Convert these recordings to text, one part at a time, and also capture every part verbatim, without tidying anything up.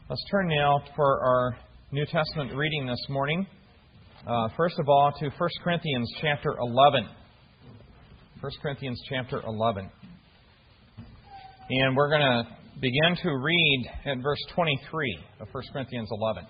Let's turn now for our New Testament reading this morning. Uh, first of all, to First Corinthians chapter eleven. First Corinthians chapter eleven. And we're going to begin to read at verse twenty-three of First Corinthians eleven.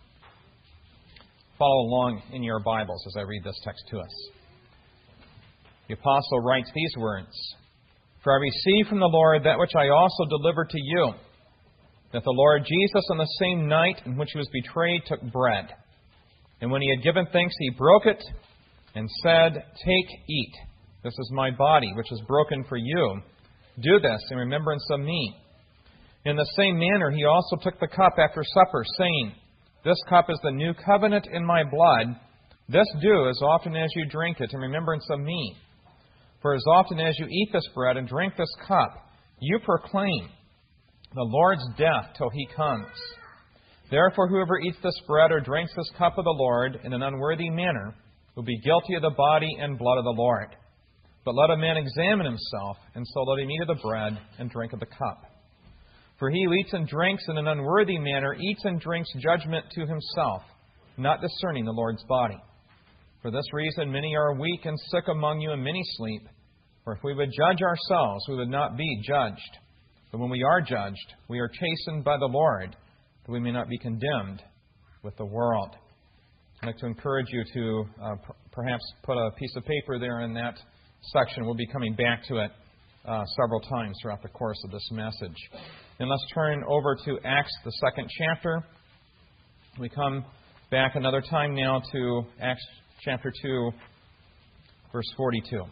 Follow along in your Bibles as I read this text to us. The apostle writes these words, "For I received from the Lord that which I also delivered to you, that the Lord Jesus on the same night in which he was betrayed took bread. And when he had given thanks, he broke it and said, 'Take, eat. This is my body, which is broken for you. Do this in remembrance of me.' In the same manner, he also took the cup after supper, saying, 'This cup is the new covenant in my blood. This do as often as you drink it in remembrance of me. For as often as you eat this bread and drink this cup, you proclaim the Lord's death till he comes. Therefore, whoever eats this bread or drinks this cup of the Lord in an unworthy manner will be guilty of the body and blood of the Lord. But let a man examine himself, and so let him eat of the bread and drink of the cup. For he who eats and drinks in an unworthy manner eats and drinks judgment to himself, not discerning the Lord's body. For this reason many are weak and sick among you, and many sleep. For if we would judge ourselves, we would not be judged. But when we are judged, we are chastened by the Lord, that we may not be condemned with the world." I'd like to encourage you to uh, p- perhaps put a piece of paper there in that section. We'll be coming back to it uh, several times throughout the course of this message. And let's turn over to Acts, the second chapter. We come back another time now to Acts chapter two, verse forty-two.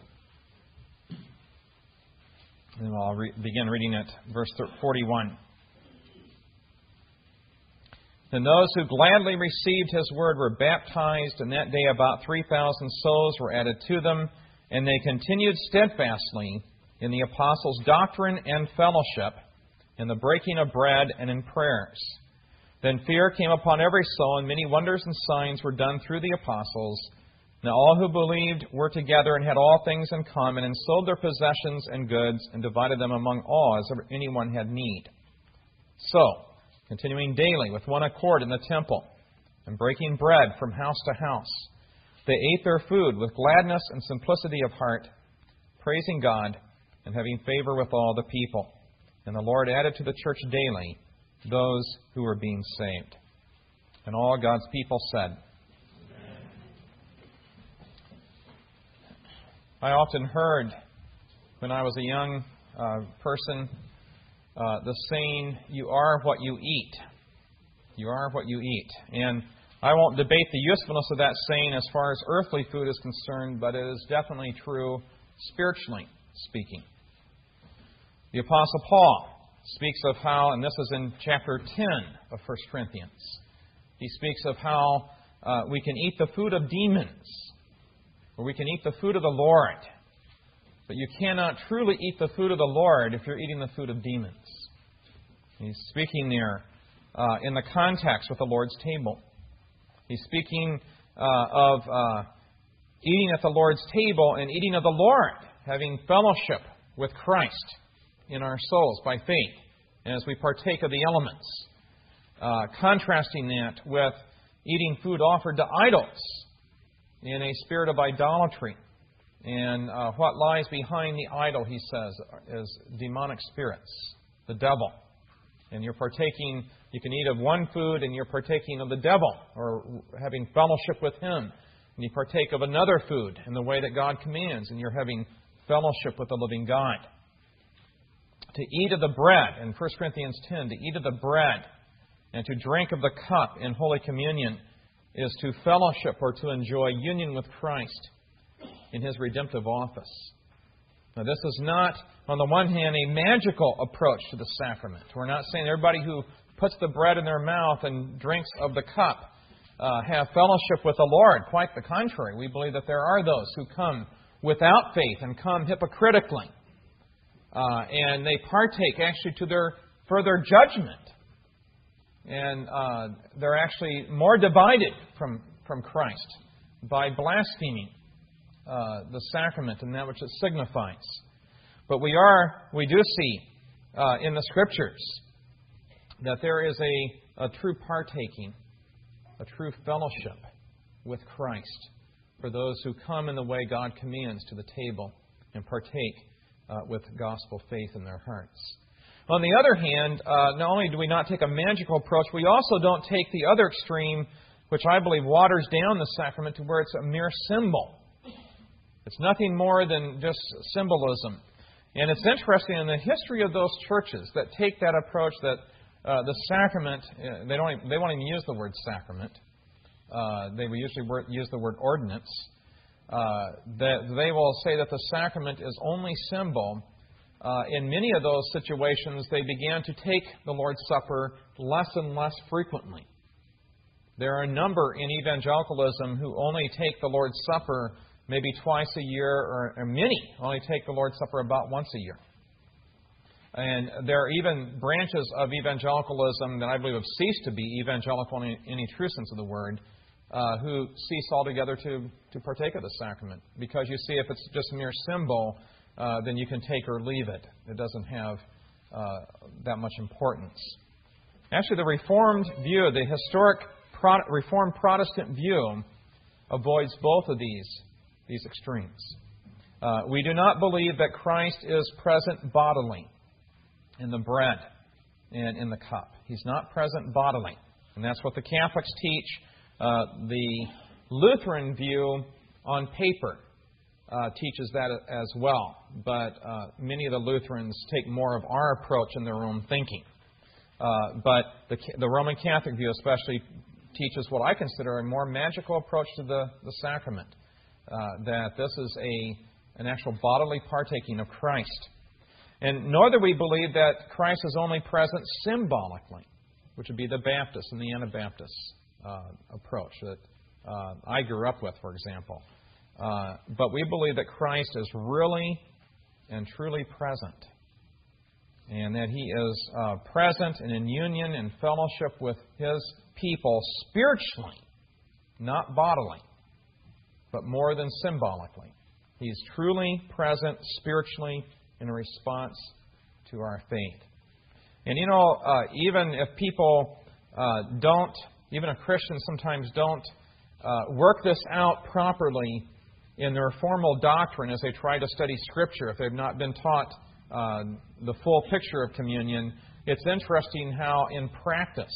And I'll re- begin reading at verse forty-one. "Then those who gladly received his word were baptized, and that day about three thousand souls were added to them, and they continued steadfastly in the apostles' doctrine and fellowship, in the breaking of bread and in prayers. Then fear came upon every soul, and many wonders and signs were done through the apostles. Now all who believed were together and had all things in common, and sold their possessions and goods, and divided them among all as anyone had need. So, continuing daily with one accord in the temple, and breaking bread from house to house, they ate their food with gladness and simplicity of heart, praising God and having favor with all the people. And the Lord added to the church daily those who were being saved." And all God's people said, I often heard when I was a young uh, person uh, the saying, "You are what you eat." You are what you eat. And I won't debate the usefulness of that saying as far as earthly food is concerned, but it is definitely true spiritually speaking. The Apostle Paul speaks of how, and this is in chapter ten of First Corinthians, he speaks of how uh, we can eat the food of demons, or we can eat the food of the Lord. But you cannot truly eat the food of the Lord if you're eating the food of demons. He's speaking there uh, in the context with the Lord's table. He's speaking uh, of uh, eating at the Lord's table and eating of the Lord, having fellowship with Christ in our souls by faith, and as we partake of the elements. Uh, contrasting that with eating food offered to idols in a spirit of idolatry. And uh, what lies behind the idol, he says, is demonic spirits, the devil. And you're partaking, you can eat of one food and you're partaking of the devil, or having fellowship with him. And you partake of another food in the way that God commands, and you're having fellowship with the living God. To eat of the bread, in First Corinthians ten, to eat of the bread and to drink of the cup in Holy Communion is to fellowship or to enjoy union with Christ in His redemptive office. Now, this is not, on the one hand, a magical approach to the sacrament. We're not saying everybody who puts the bread in their mouth and drinks of the cup uh, have fellowship with the Lord. Quite the contrary. We believe that there are those who come without faith and come hypocritically. Uh, and they partake actually to their further judgment. And uh, they're actually more divided from, from Christ by blaspheming uh, the sacrament and that which it signifies. But we are, we do see uh, in the Scriptures that there is a, a true partaking, a true fellowship with Christ for those who come in the way God commands to the table and partake uh, with gospel faith in their hearts. On the other hand, uh, not only do we not take a magical approach, we also don't take the other extreme, which I believe waters down the sacrament to where it's a mere symbol. It's nothing more than just symbolism. And it's interesting in the history of those churches that take that approach that uh, the sacrament, uh, they don't even, they won't even use the word sacrament. Uh, they will usually word, use the word ordinance. Uh, that they will say that the sacrament is only symbol. Uh, in many of those situations, they began to take the Lord's Supper less and less frequently. There are a number in evangelicalism who only take the Lord's Supper maybe twice a year, or, or many only take the Lord's Supper about once a year. And there are even branches of evangelicalism that I believe have ceased to be evangelical in any true sense of the word, uh, who cease altogether to, to partake of the sacrament. Because you see, if it's just a mere symbol, uh, then you can take or leave it. It doesn't have uh, that much importance. Actually, the Reformed view, the historic Pro- Reformed Protestant view, avoids both of these, these extremes. Uh, we do not believe that Christ is present bodily in the bread and in the cup. He's not present bodily. And that's what the Catholics teach. Uh, the Lutheran view on paper uh, teaches that as well. But uh, many of the Lutherans take more of our approach in their own thinking. Uh, but the, the Roman Catholic view especially teaches what I consider a more magical approach to the, the sacrament. Uh, that this is a an actual bodily partaking of Christ. And nor do we believe that Christ is only present symbolically, which would be the Baptist and the Anabaptist uh, approach that uh, I grew up with, for example. Uh, but we believe that Christ is really and truly present, and that He is uh, present and in union and fellowship with His people spiritually, not bodily, but more than symbolically. He's truly present spiritually in response to our faith. And you know, uh, even if people uh, don't, even a Christian sometimes don't uh, work this out properly in their formal doctrine as they try to study Scripture, if they've not been taught uh, the full picture of communion, it's interesting how in practice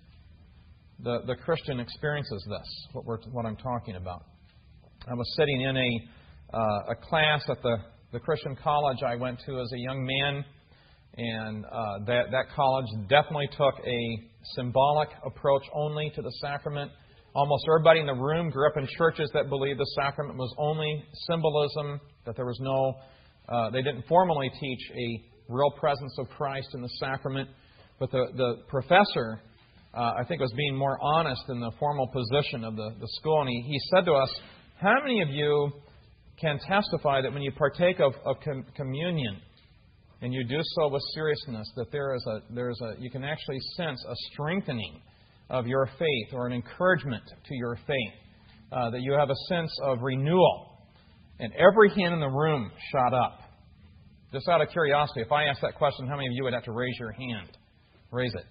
the, the Christian experiences this, what, we're, what I'm talking about. I was sitting in a, uh, a class at the The Christian college I went to as a young man, and uh, that, that college definitely took a symbolic approach only to the sacrament. Almost everybody in the room grew up in churches that believed the sacrament was only symbolism, that there was no, uh, they didn't formally teach a real presence of Christ in the sacrament. But the, the professor, uh, I think, was being more honest in the formal position of the, the school, and he, he said to us, how many of you can testify that when you partake of, of com- communion, and you do so with seriousness, that there is a there is a you can actually sense a strengthening of your faith or an encouragement to your faith, uh, that you have a sense of renewal. And every hand in the room shot up. Just out of curiosity, if I asked that question, how many of you would have to raise your hand? Raise it.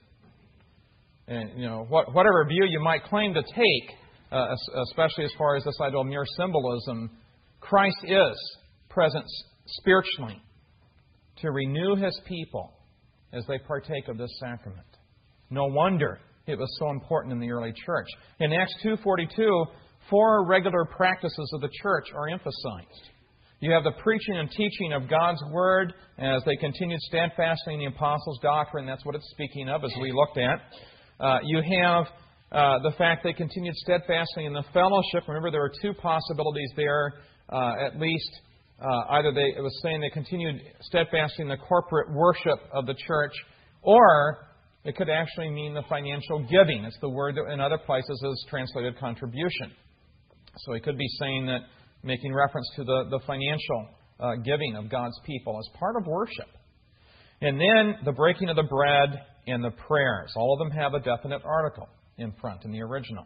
And you know, what, whatever view you might claim to take, uh, especially as far as this idea of mere symbolism, Christ is present spiritually to renew His people as they partake of this sacrament. No wonder it was so important in the early church. In Acts two forty-two, four regular practices of the church are emphasized. You have the preaching and teaching of God's Word as they continued steadfastly in the apostles' doctrine. That's what it's speaking of, as we looked at. Uh, you have uh, the fact they continued steadfastly in the fellowship. Remember, there are two possibilities there. Uh, at least, uh, either they, it was saying they continued steadfastly in the corporate worship of the church, or it could actually mean the financial giving. It's the word that in other places is translated contribution. So it could be saying that, making reference to the, the financial uh, giving of God's people as part of worship. And then the breaking of the bread and the prayers. All of them have a definite article in front in the original,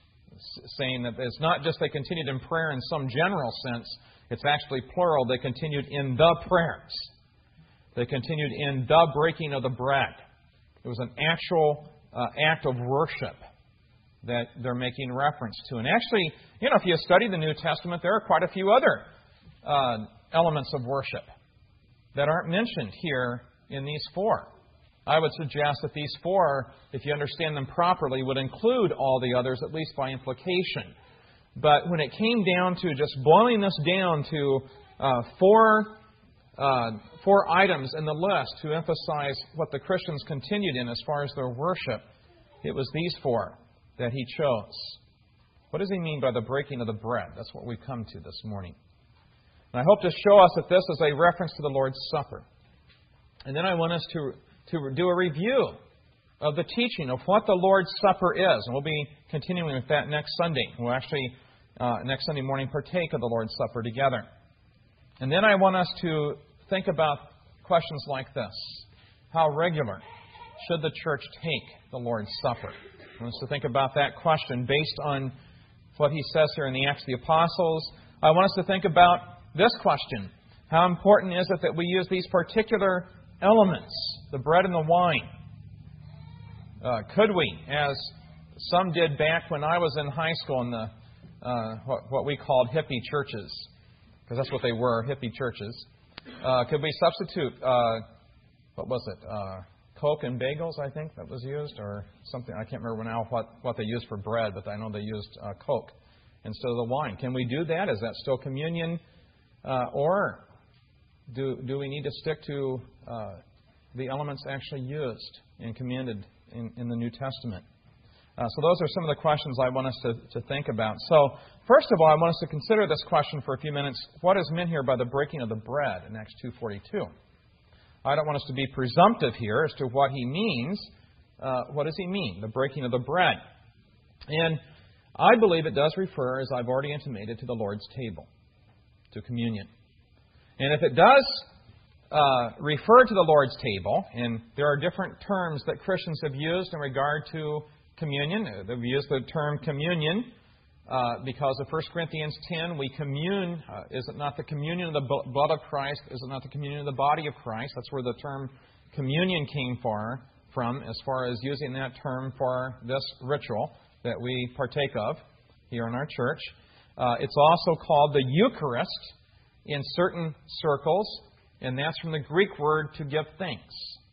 saying that it's not just they continued in prayer in some general sense, it's actually plural. They continued in the prayers. They continued in the breaking of the bread. It It was an actual uh, act of worship that they're making reference to. And actually, you know, if you study the New Testament, there are quite a few other uh, elements of worship that aren't mentioned here in these four. I would suggest that these four, if you understand them properly, would include all the others, at least by implication. But when it came down to just boiling this down to uh, four uh, four items in the list to emphasize what the Christians continued in as far as their worship, it was these four that he chose. What does he mean by the breaking of the bread? That's what we've come to this morning. And I hope to show us that this is a reference to the Lord's Supper. And then I want us to, to do a review of the teaching of what the Lord's Supper is. And we'll be continuing with that next Sunday. We'll actually, uh, next Sunday morning, partake of the Lord's Supper together. And then I want us to think about questions like this. How regular should the church take the Lord's Supper? I want us to think about that question based on what he says here in the Acts of the Apostles. I want us to think about this question. How important is it that we use these particular elements, the bread and the wine? Uh, could we, as some did back when I was in high school in the uh, what, what we called hippie churches, because that's what they were, hippie churches, uh, could we substitute, uh, what was it, uh, Coke and bagels, I think, that was used, or something. I can't remember now what, what they used for bread, but I know they used uh, Coke instead of the wine. Can we do that? Is that still communion? Uh, or do, do we need to stick to uh, the elements actually used and commanded in, in the New Testament? Uh, so those are some of the questions I want us to, to think about. So first of all, I want us to consider this question for a few minutes. What is meant here by the breaking of the bread in Acts two forty-two? I don't want us to be presumptive here as to what he means. Uh, what does he mean, the breaking of the bread? And I believe it does refer, as I've already intimated, to the Lord's table, to communion. And if it does uh, refer to the Lord's table, and there are different terms that Christians have used in regard to communion. They've used the term communion uh, because of First Corinthians ten, we commune. Uh, is it not the communion of the blood of Christ? Is it not the communion of the body of Christ? That's where the term communion came for, from, as far as using that term for this ritual that we partake of here in our church. Uh, it's also called the Eucharist in certain circles, and that's from the Greek word to give thanks.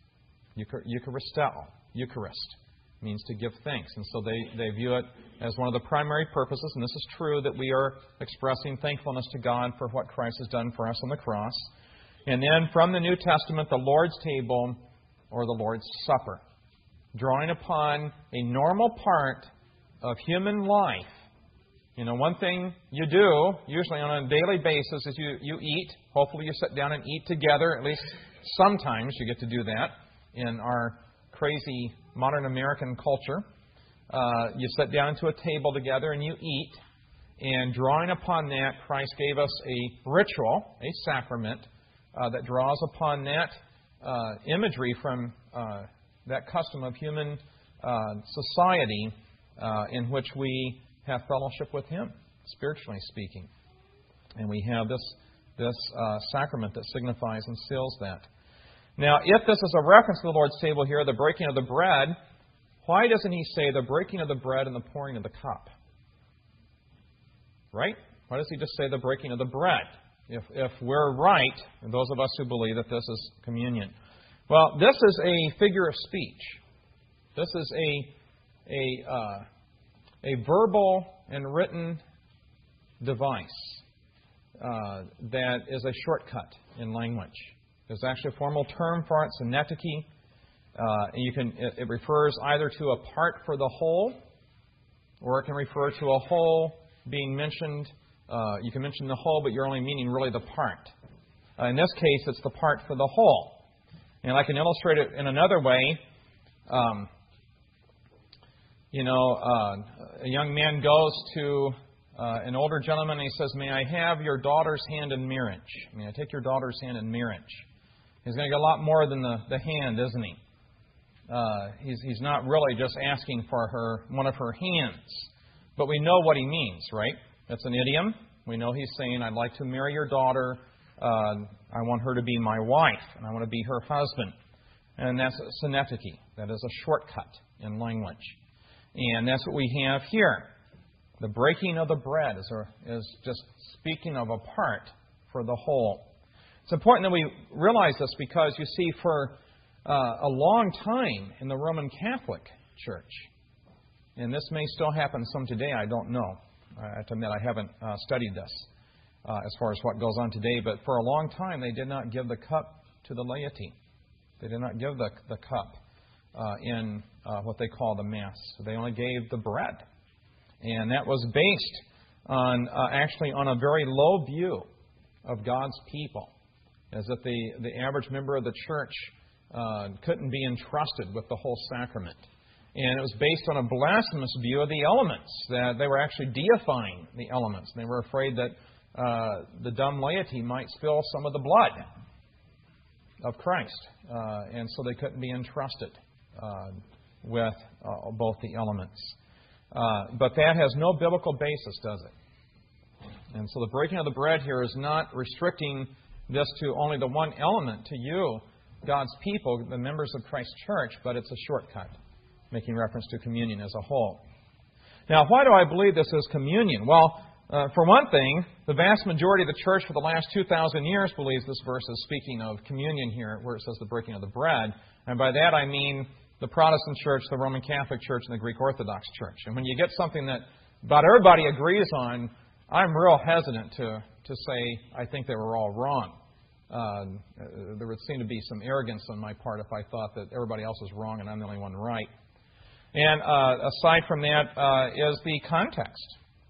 Eucharisteo, Eucharist, means to give thanks. And so they, they view it as one of the primary purposes, and this is true, that we are expressing thankfulness to God for what Christ has done for us on the cross. And then from the New Testament, the Lord's table or the Lord's Supper, drawing upon a normal part of human life. You know, one thing you do, usually on a daily basis, is you, you eat. Hopefully you sit down and eat together. At least sometimes you get to do that in our crazy modern American culture. Uh, you sit down to a table together and you eat. And drawing upon that, Christ gave us a ritual, a sacrament, uh, that draws upon that uh, imagery from uh, that custom of human uh, society uh, in which we have fellowship with Him, spiritually speaking. And we have this, this uh, sacrament that signifies and seals that. Now, if this is a reference to the Lord's table here, the breaking of the bread, why doesn't He say the breaking of the bread and the pouring of the cup? Right? Why does He just say the breaking of the bread? If, if we're right, and those of us who believe that this is communion. Well, this is a figure of speech. This is a, a, uh, a verbal and written device uh, that is a shortcut in language. There's actually a formal term for it, synecdoche. Uh, and you can, it, it refers either to a part for the whole, or it can refer to a whole being mentioned. Uh, you can mention the whole, but you're only meaning really the part. Uh, in this case, it's the part for the whole. And I can illustrate it in another way. Um, you know, uh, a young man goes to uh, an older gentleman and he says, "May I have your daughter's hand in marriage? May I take your daughter's hand in marriage?" He's going to get a lot more than the, the hand, isn't he? Uh, he's, he's not really just asking for her one of her hands. But we know what he means, right? That's an idiom. We know he's saying, "I'd like to marry your daughter. Uh, I want her to be my wife, and I want to be her husband." And that's synecdoche. That is a shortcut in language. And that's what we have here. The breaking of the bread is, a, is just speaking of a part for the whole. It's important that we realize this because, you see, for uh, a long time in the Roman Catholic Church, and this may still happen some today, I don't know. I have to admit I haven't uh, studied this uh, as far as what goes on today, but for a long time they did not give the cup to the laity. They did not give the, the cup uh, in uh, what they call the Mass. So they only gave the bread. And that was based on uh, actually on a very low view of God's people, as if the, the average member of the church uh, couldn't be entrusted with the whole sacrament. And it was based on a blasphemous view of the elements, that they were actually deifying the elements. And they were afraid that uh, the dumb laity might spill some of the blood of Christ. Uh, and so they couldn't be entrusted uh, with uh, both the elements. Uh, but that has no biblical basis, does it? And so the breaking of the bread here is not restricting this to only the one element, to you, God's people, the members of Christ's church, but it's a shortcut, making reference to communion as a whole. Now, why do I believe this is communion? Well, uh, for one thing, the vast majority of the church for the last two thousand years believes this verse is speaking of communion here, where it says the breaking of the bread. And by that I mean the Protestant Church, the Roman Catholic Church, and the Greek Orthodox Church. And when you get something that about everybody agrees on, I'm real hesitant to, to say I think they were all wrong. Uh, there would seem to be some arrogance on my part if I thought that everybody else was wrong and I'm the only one right. And uh, aside from that uh, is the context.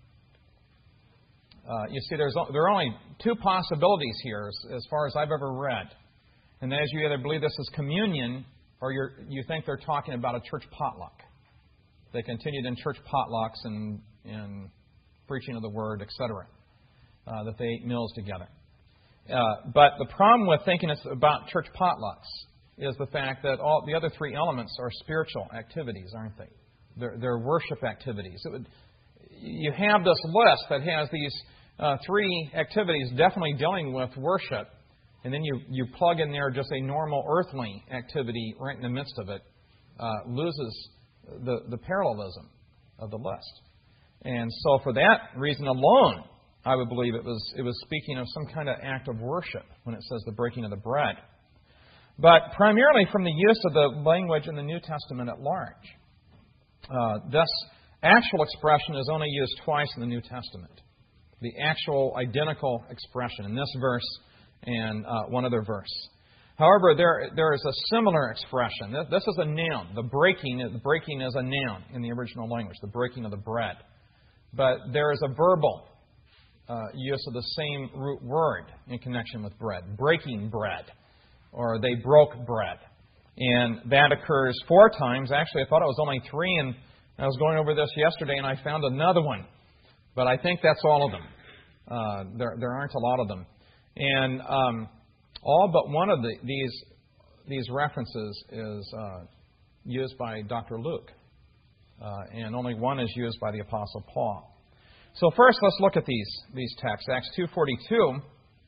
Uh, you see, there's, there are only two possibilities here as, as far as I've ever read. And that is, you either believe this is communion or you're, you think they're talking about a church potluck. They continued in church potlucks and, and preaching of the Word, et cetera, uh, that they ate meals together. Uh, but the problem with thinking it's about church potlucks is the fact that all the other three elements are spiritual activities, aren't they? They're, they're worship activities. It would, you have this list that has these uh, three activities definitely dealing with worship, and then you, you plug in there just a normal earthly activity right in the midst of it, uh, loses the, the parallelism of the list. And so for that reason alone, I would believe it was it was speaking of some kind of act of worship when it says the breaking of the bread. But primarily from the use of the language in the New Testament at large. Uh, this actual expression is only used twice in the New Testament. The actual identical expression in this verse and uh, one other verse. However, there there is a similar expression. This, this is a noun. The breaking, the breaking is a noun in the original language, the breaking of the bread. But there is a verbal uh, use of the same root word in connection with bread, breaking bread, or they broke bread. And that occurs four times. Actually, I thought it was only three, and I was going over this yesterday, and I found another one. But I think that's all of them. Uh, there, there aren't a lot of them. And um, all but one of the, these these references is uh, used by Doctor Luke. Uh, and only one is used by the Apostle Paul. So first, let's look at these these texts. Acts two forty-two.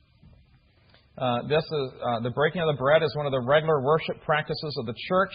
Uh, this is uh, the breaking of the bread is one of the regular worship practices of the church.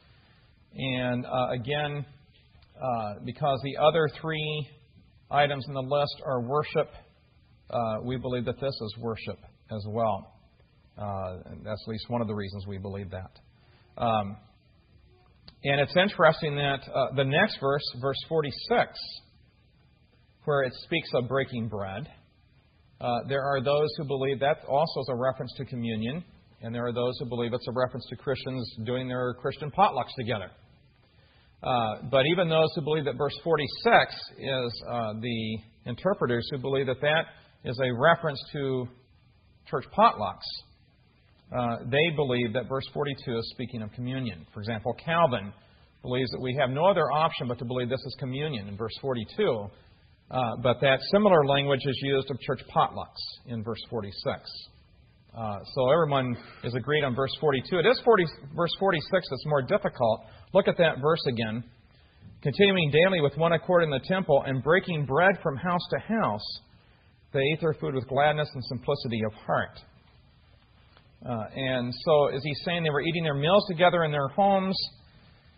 And uh, again, uh, because the other three items in the list are worship, uh, we believe that this is worship as well. Uh, and that's at least one of the reasons we believe that. Um, and it's interesting that uh, the next verse, verse forty-six, where it speaks of breaking bread, uh, there are those who believe that also is a reference to communion, and there are those who believe it's a reference to Christians doing their Christian potlucks together. Uh, but even those who believe that verse forty-six is uh, the interpreters who believe that that is a reference to church potlucks. Uh, they believe that verse forty-two is speaking of communion. For example, Calvin believes that we have no other option but to believe this is communion in verse forty-two, uh, but that similar language is used of church potlucks in verse forty-six. Uh, so everyone is agreed on verse forty-two. It is forty, verse forty-six that's more difficult. Look at that verse again. Continuing daily with one accord in the temple and breaking bread from house to house, they ate their food with gladness and simplicity of heart. Uh, and so is he saying they were eating their meals together in their homes?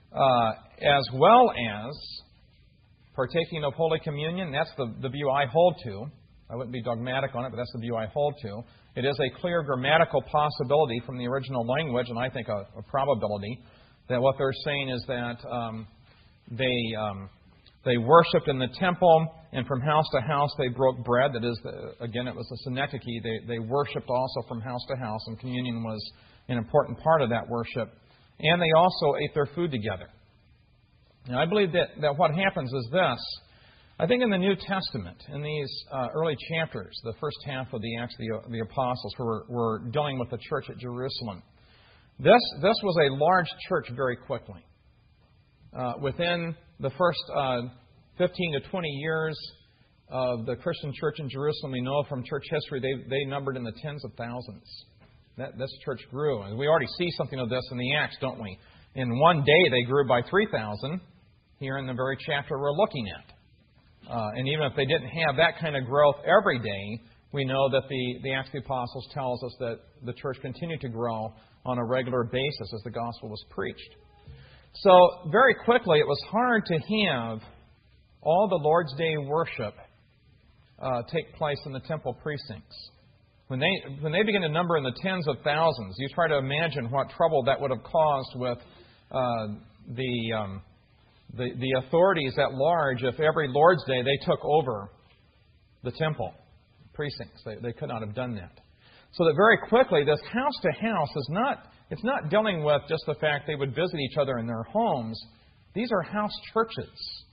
uh, as well as partaking of Holy Communion. That's the, the view I hold to. I wouldn't be dogmatic on it, but that's the view I hold to. It is a clear grammatical possibility from the original language, and I think a, a probability, that what they're saying is that um, they um, they worshipped in the temple, and from house to house they broke bread. That is, the, again, it was a synecdoche. They, they worshipped also from house to house, and communion was an important part of that worship. And they also ate their food together. Now, I believe that, that what happens is this. I think in the New Testament, in these uh, early chapters, the first half of the Acts of the, the Apostles, where we're, we're dealing with the church at Jerusalem, this, this was a large church very quickly. Uh, within the first uh, fifteen to twenty years of the Christian church in Jerusalem, we know from church history, they, they numbered in the tens of thousands. That, this church grew. And we already see something of this in the Acts, don't we? In one day, they grew by three thousand, here in the very chapter we're looking at. Uh, and even if they didn't have that kind of growth every day, we know that the, the Acts of the Apostles tells us that the church continued to grow on a regular basis as the gospel was preached. So, very quickly, it was hard to have all the Lord's Day worship uh, take place in the temple precincts. When they when they begin to number in the tens of thousands, you try to imagine what trouble that would have caused with uh, the, um, the the authorities at large if every Lord's Day they took over the temple precincts. They, they could not have done that. So that very quickly, this house to house is not, it's not dealing with just the fact they would visit each other in their homes. These are house churches.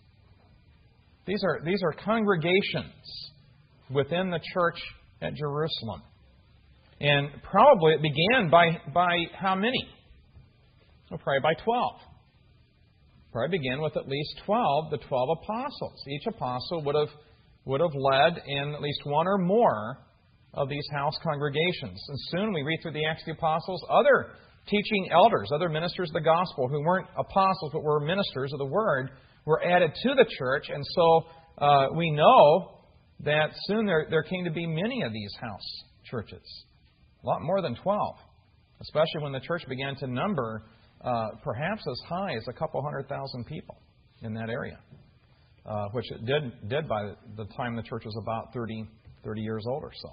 These are, these are congregations within the church at Jerusalem. And probably it began by, by how many? Well, probably by twelve. Probably began with at least twelve, the twelve apostles. Each apostle would have, would have led in at least one or more of these house congregations. And soon we read through the Acts of the Apostles, other teaching elders, other ministers of the gospel who weren't apostles but were ministers of the word, were added to the church. And so uh, we know that soon there, there came to be many of these house churches. A lot more than twelve. Especially when the church began to number uh, perhaps as high as a couple hundred thousand people in that area. Uh, which it did, did by the time the church was about thirty, thirty years old or so.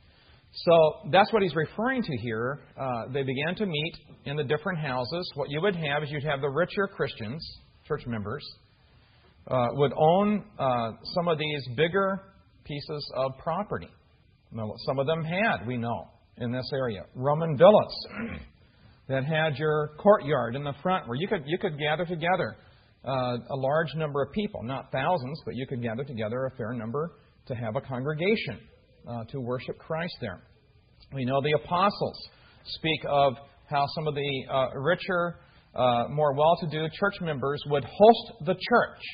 So that's what he's referring to here. Uh, they began to meet in the different houses. What you would have is you'd have the richer Christians, church members, uh, would own uh, some of these bigger pieces of property. Now, some of them had, we know, in this area, Roman villas that had your courtyard in the front where you could you could gather together uh, a large number of people, not thousands, but you could gather together a fair number to have a congregation. Uh, to worship Christ there. We know the apostles speak of how some of the uh, richer, uh, more well-to-do church members would host the church.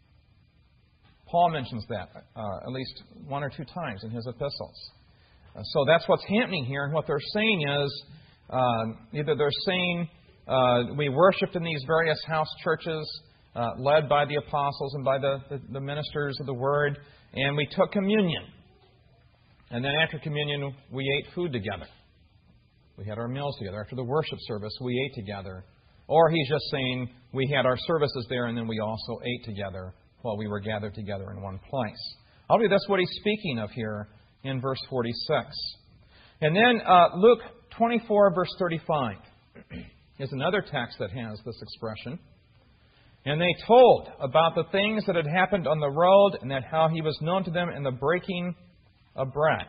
Paul mentions that uh, at least one or two times in his epistles. Uh, so that's what's happening here, and what they're saying is uh, either they're saying uh, we worshipped in these various house churches uh, led by the apostles and by the, the, the ministers of the word, and we took communion. And then after communion, we ate food together. We had our meals together. After the worship service, we ate together. Or he's just saying we had our services there and then we also ate together while we were gathered together in one place. I believe that's what he's speaking of here in verse forty-six. And then uh, Luke twenty-four, verse thirty-five is another text that has this expression. And they told about the things that had happened on the road and that how he was known to them in the breaking of bread.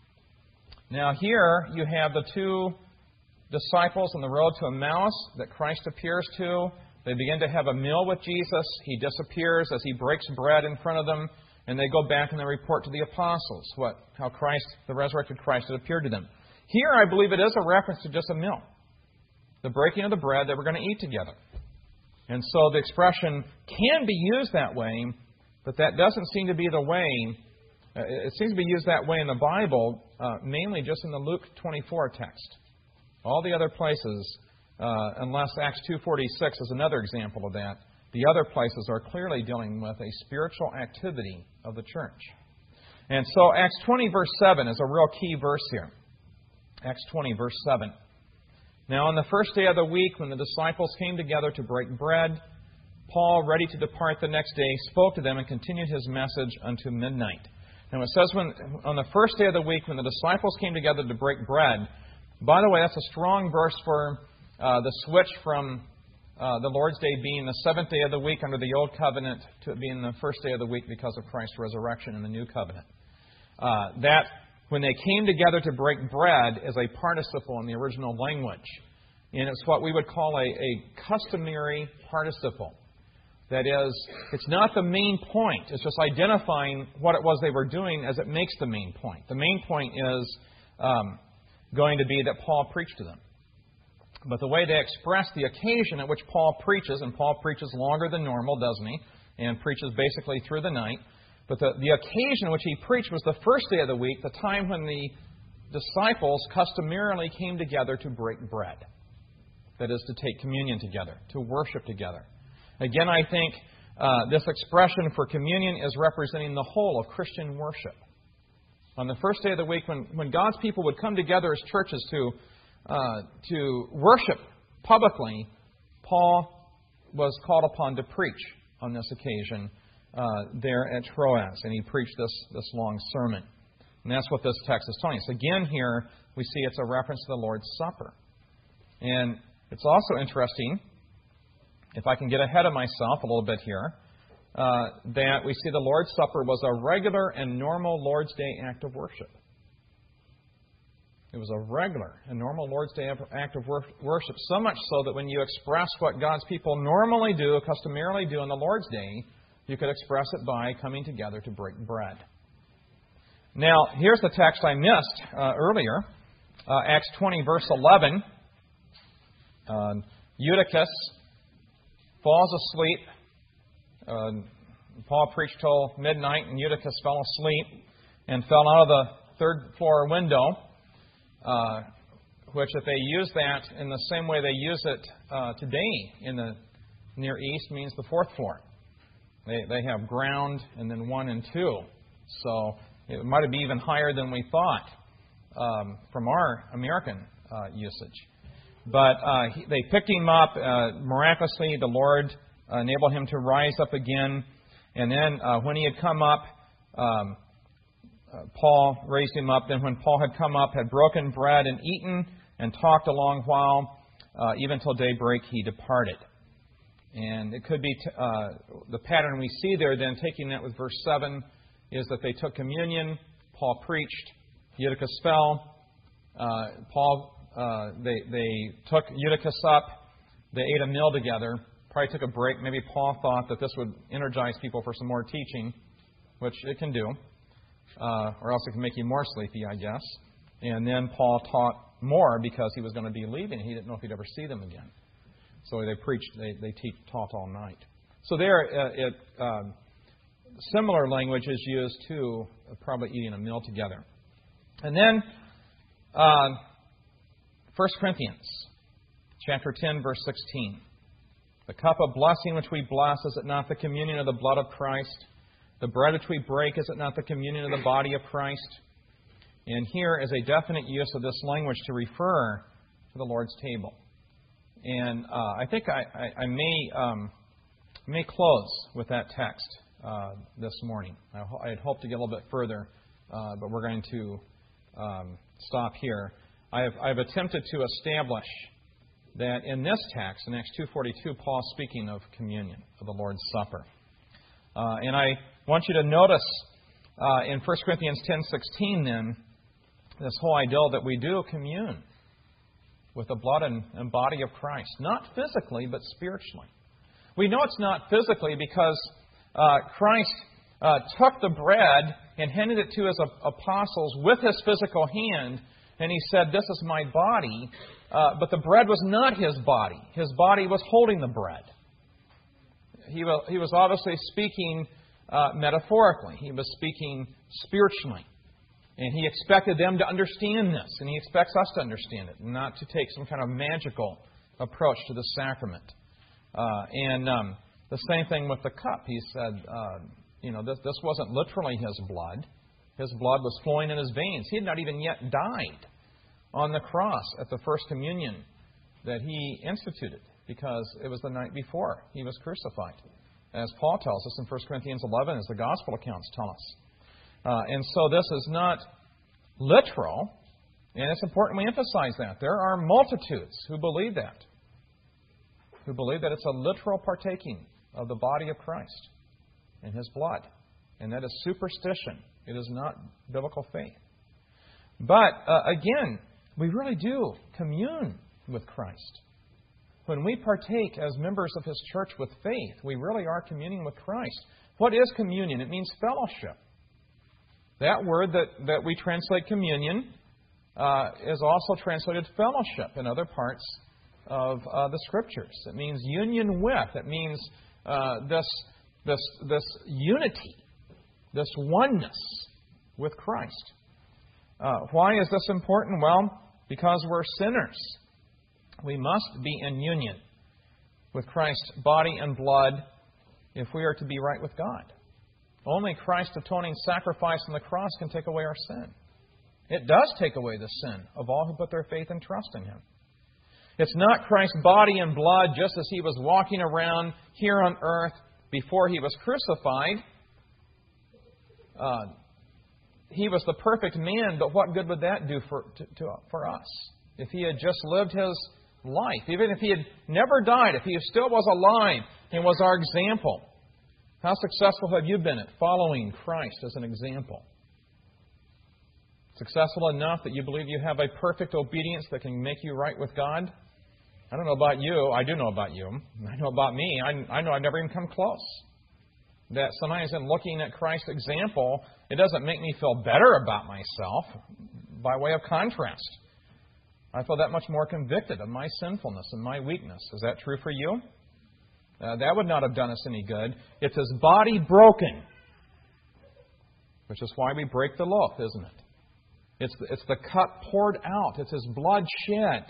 Now here you have the two disciples on the road to Emmaus that Christ appears to. They begin to have a meal with Jesus. He disappears as he breaks bread in front of them, and they go back and they report to the apostles what how Christ, the resurrected Christ, had appeared to them. Here I believe it is a reference to just a meal, the breaking of the bread that we're going to eat together. And so the expression can be used that way, but that doesn't seem to be the way. It seems to be used that way in the Bible, uh, mainly just in the Luke twenty-four text. All the other places, uh, unless Acts two forty-six is another example of that, the other places are clearly dealing with a spiritual activity of the church. And so Acts twenty, verse seven is a real key verse here. Acts twenty, verse seven. Now on the first day of the week, when the disciples came together to break bread, Paul, ready to depart the next day, spoke to them and continued his message unto midnight. Now it says when on the first day of the week, when the disciples came together to break bread. By the way, that's a strong verse for uh, the switch from uh, the Lord's Day being the seventh day of the week under the Old Covenant to it being the first day of the week because of Christ's resurrection in the New Covenant. Uh, that when they came together to break bread is a participle in the original language. And it's what we would call a, a customary participle. That is, it's not the main point. It's just identifying what it was they were doing as it makes the main point. The main point is um, going to be that Paul preached to them. But the way they express the occasion at which Paul preaches, and Paul preaches longer than normal, doesn't he? And preaches basically through the night. But the, the occasion in which he preached was the first day of the week, the time when the disciples customarily came together to break bread. That is, to take communion together, to worship together. Again, I think uh, this expression for communion is representing the whole of Christian worship. On the first day of the week, when, when God's people would come together as churches to, uh, to worship publicly, Paul was called upon to preach on this occasion uh, there at Troas. And he preached this, this long sermon. And that's what this text is telling us. Again, here we see it's a reference to the Lord's Supper. And it's also interesting, if I can get ahead of myself a little bit here, uh, that we see the Lord's Supper was a regular and normal Lord's Day act of worship. It was a regular and normal Lord's Day act of worship, so much so that when you express what God's people normally do, customarily do on the Lord's Day, you could express it by coming together to break bread. Now, here's the text I missed uh, earlier, uh, Acts twenty, verse eleven. Uh, Eutychus falls asleep. Uh, Paul preached till midnight, and Eutychus fell asleep and fell out of the third floor window, uh, which if they use that in the same way they use it uh, today in the Near East, means the fourth floor. They, they have ground and then one and two. So it might be even higher than we thought um, from our American uh, usage. But uh, he, they picked him up. Uh, miraculously, the Lord uh, enabled him to rise up again. And then uh, when he had come up, um, uh, Paul raised him up. Then when Paul had come up, had broken bread and eaten and talked a long while, uh, even till daybreak, he departed. And it could be t- uh, the pattern we see there, then taking that with verse seven, is that they took communion. Paul preached. Eutychus fell. Uh, Paul... Uh, they, they took Eutychus up. They ate a meal together. Probably took a break. Maybe Paul thought that this would energize people for some more teaching, which it can do. Uh, or else it can make you more sleepy, I guess. And then Paul taught more because he was going to be leaving. He didn't know if he'd ever see them again. So they preached, they, they teach, taught all night. So there, uh, it, um, similar language is used too, uh, probably eating a meal together. And then... Uh, First Corinthians chapter ten, verse sixteen. The cup of blessing which we bless, is it not the communion of the blood of Christ? The bread which we break, is it not the communion of the body of Christ? And here is a definite use of this language to refer to the Lord's table. And uh, I think I, I, I may um, may close with that text uh, this morning. I, ho- I had hoped to get a little bit further, uh, but we're going to um, stop here. I have, I have attempted to establish that in this text, in Acts two forty-two, Paul is speaking of communion, of the Lord's Supper. Uh, and I want you to notice uh, in First Corinthians ten sixteen, then, this whole idea that we do commune with the blood and, and body of Christ. Not physically, but spiritually. We know it's not physically because uh, Christ uh, took the bread and handed it to His apostles with His physical hand. And He said, "This is my body." Uh, but the bread was not His body. His body was holding the bread. He was, he was obviously speaking uh, metaphorically. He was speaking spiritually. And He expected them to understand this. And He expects us to understand it, not to take some kind of magical approach to the sacrament. Uh, and um, the same thing with the cup. He said, uh, you know, this, this wasn't literally His blood. His blood was flowing in His veins. He had not even yet died on the cross at the first communion that He instituted because it was the night before He was crucified, as Paul tells us in First Corinthians eleven, as the Gospel accounts tell us. Uh, and so this is not literal, and it's important we emphasize that. There are multitudes who believe that, who believe that it's a literal partaking of the body of Christ and His blood. And that is superstition. It is not biblical faith. But, uh, again, we really do commune with Christ. When we partake as members of His church with faith, we really are communing with Christ. What is communion? It means fellowship. That word that, that we translate communion uh, is also translated fellowship in other parts of uh, the Scriptures. It means union with. It means uh, this, this, this unity, this oneness with Christ. Uh, why is this important? Well, because we're sinners. We must be in union with Christ's body and blood if we are to be right with God. Only Christ's atoning sacrifice on the cross can take away our sin. It does take away the sin of all who put their faith and trust in Him. It's not Christ's body and blood just as He was walking around here on earth before He was crucified. Uh, he was the perfect man, but what good would that do for, to, to, for us? If He had just lived His life, even if He had never died, if He still was alive and was our example, how successful have you been at following Christ as an example? Successful enough that you believe you have a perfect obedience that can make you right with God? I don't know about you. I do know about you. I know about me. I, I know I've never even come close. That sometimes in looking at Christ's example, it doesn't make me feel better about myself. By way of contrast, I feel that much more convicted of my sinfulness and my weakness. Is that true for you? Uh, that would not have done us any good. It's His body broken, which is why we break the loaf, isn't it? It's the, it's the cup poured out. It's His blood shed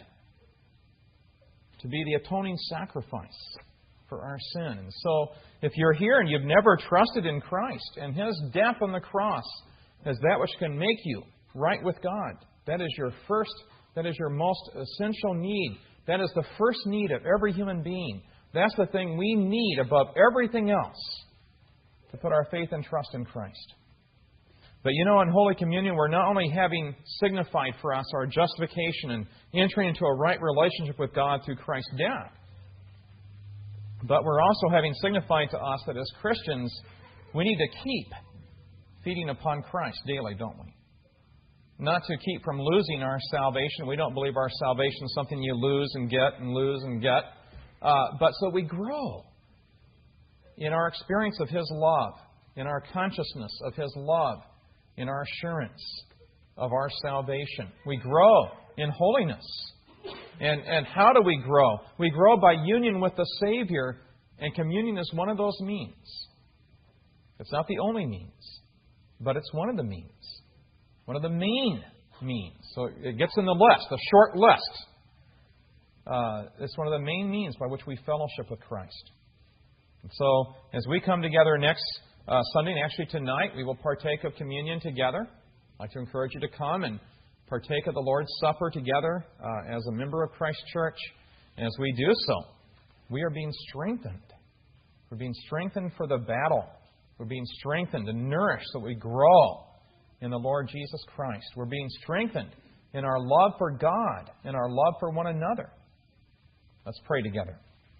to be the atoning sacrifice for our sin. And so, if you're here and you've never trusted in Christ, and His death on the cross is that which can make you right with God, that is your first, that is your most essential need. That is the first need of every human being. That's the thing we need above everything else to put our faith and trust in Christ. But you know, in Holy Communion, we're not only having signified for us our justification and entering into a right relationship with God through Christ's death, but we're also having signified to us that as Christians, we need to keep feeding upon Christ daily, don't we? Not to keep from losing our salvation. We don't believe our salvation is something you lose and get and lose and get. Uh, but so we grow in our experience of His love, in our consciousness of His love, in our assurance of our salvation. We grow in holiness. And, and how do we grow? We grow by union with the Savior, and communion is one of those means. It's not the only means, but it's one of the means. One of the main means. So it gets in the list, the short list. Uh, it's one of the main means by which we fellowship with Christ. And so, as we come together next uh, Sunday, and actually tonight, we will partake of communion together. I'd like to encourage you to come and partake of the Lord's Supper together uh, as a member of Christ's church. And as we do so, we are being strengthened. We're being strengthened for the battle. We're being strengthened and nourished so that we grow in the Lord Jesus Christ. We're being strengthened in our love for God and our love for one another. Let's pray together.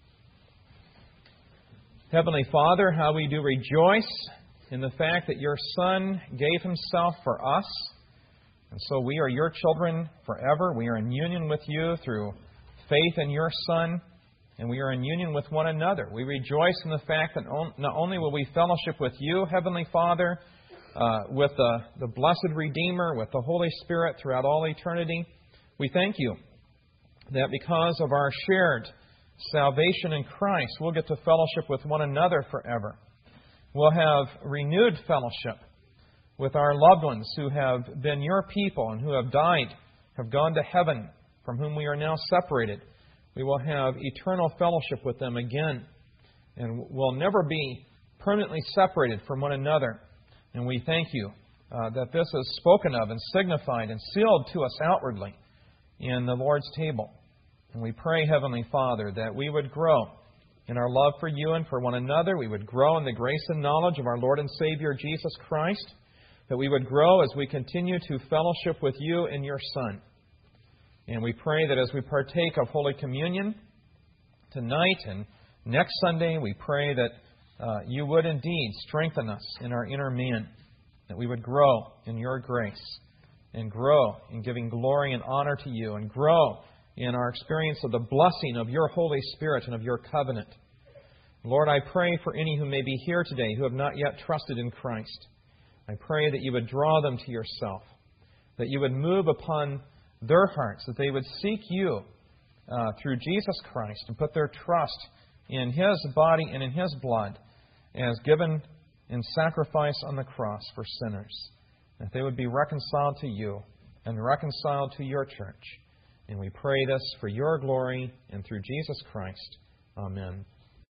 Heavenly Father, how we do rejoice in the fact that Your Son gave Himself for us. And so we are Your children forever. We are in union with You through faith in Your Son. And we are in union with one another. We rejoice in the fact that not only will we fellowship with You, Heavenly Father, uh, with the, the blessed Redeemer, with the Holy Spirit throughout all eternity, we thank You that because of our shared salvation in Christ, we'll get to fellowship with one another forever. We'll have renewed fellowship with our loved ones who have been Your people and who have died, have gone to heaven, from whom we are now separated. We will have eternal fellowship with them again, and we'll never be permanently separated from one another. And we thank You uh, that this is spoken of and signified and sealed to us outwardly in the Lord's table. And we pray, Heavenly Father, that we would grow in our love for You and for one another. We would grow in the grace and knowledge of our Lord and Savior, Jesus Christ. That we would grow as we continue to fellowship with You and Your Son. And we pray that as we partake of Holy Communion tonight and next Sunday, we pray that uh, You would indeed strengthen us in our inner man. That we would grow in Your grace and grow in giving glory and honor to You and grow in our experience of the blessing of Your Holy Spirit and of Your covenant. Lord, I pray for any who may be here today who have not yet trusted in Christ. I pray that You would draw them to Yourself, that You would move upon their hearts, that they would seek You uh, through Jesus Christ and put their trust in His body and in His blood as given in sacrifice on the cross for sinners. That they would be reconciled to You and reconciled to Your church. And we pray this for Your glory and through Jesus Christ. Amen.